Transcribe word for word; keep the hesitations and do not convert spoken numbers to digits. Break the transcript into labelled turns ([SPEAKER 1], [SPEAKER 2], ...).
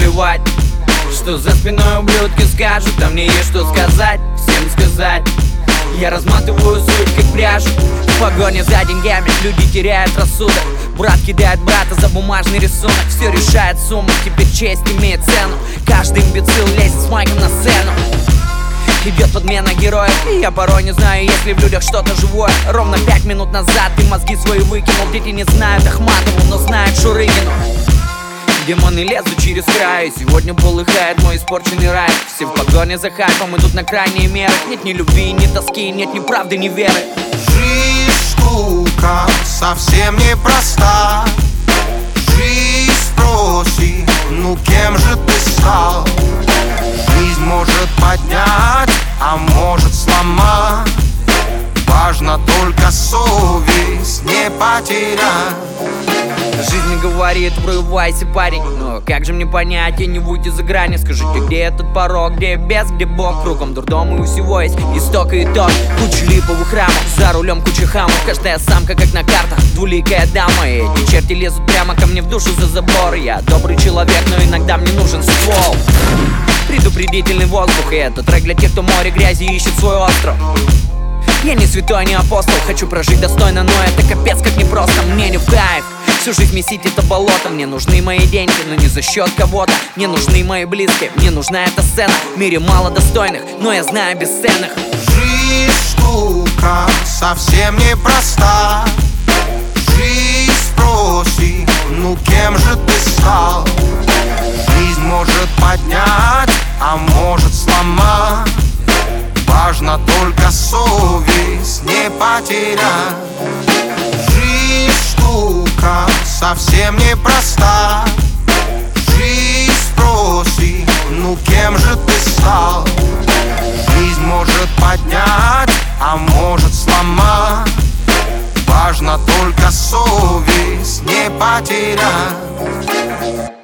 [SPEAKER 1] плевать, что за спиной ублюдки скажут, а мне есть что сказать, всем сказать. Я разматываю суть как пряжу. В погоне за деньгами люди теряют рассудок. Брат кидает брата за бумажный рисунок. Все решает сумма, теперь честь имеет цену. Каждый имбецил лезет с майком на сцену. Идет подмена героев, и я порой не знаю, есть ли в людях что-то живое. Ровно пять минут назад ты мозги свои выкинул. Дети не знают Ахматову, но знают Шурыгину. Демоны лезут через край, сегодня полыхает мой испорченный рай. Все в погоне за хайпом идут на крайние меры. Нет ни любви, ни тоски, нет ни правды, ни веры.
[SPEAKER 2] Жизнь штука совсем непроста. Жизнь спросит, ну кем же ты стал? Жизнь может поднять, а может сломать. Важно только совесть не потерять.
[SPEAKER 1] Жизнь говорит, врывайся, парень. Но как же мне понять и не выйти за грани? Скажите, где этот порог, где без, где Бог? Кругом дурдом и у всего есть исток и итог. Куча липовых рамок, за рулем куча хамов. Каждая самка как на картах, двуликая дама. И эти черти лезут прямо ко мне в душу за забор. Я добрый человек, но иногда мне нужен ствол. Предупредительный воздух, и это трек для тех, кто море грязи ищет свой остров. Я не святой, не апостол, хочу прожить достойно, но это капец как непросто, мне не в кайф. Всю жизнь месить это болото. Мне нужны мои деньги, но не за счет кого-то. Мне нужны мои близкие, мне нужна эта сцена. В мире мало достойных, но я знаю бесценных.
[SPEAKER 2] Жизнь штука совсем непроста. Жизнь спросит, ну кем же ты стал? Жизнь может поднять, а может сломать. Важно только совесть не потерять. Жизнь штука совсем непроста. Жизнь спросит, ну кем же ты стал? Жизнь может поднять, а может сломать. Важно только совесть не потерять.